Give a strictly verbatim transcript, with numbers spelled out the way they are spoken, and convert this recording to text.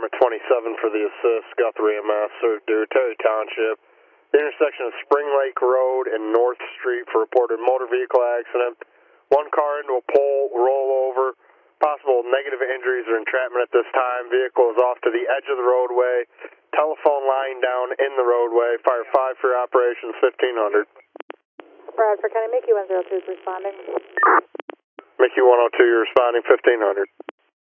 Department twenty-seven for the assist, Guthrie M S, Sir Dew, Terry Township. The intersection of Spring Lake Road and North Street for reported motor vehicle accident. One car into a pole, rollover. Possible negative injuries or entrapment at this time. Vehicle is off to the edge of the roadway. Telephone line down in the roadway. Fire five for your operations, fifteen hundred. Bradford, can I make you one zero two is responding? Mickey one oh two, you're responding, fifteen hundred.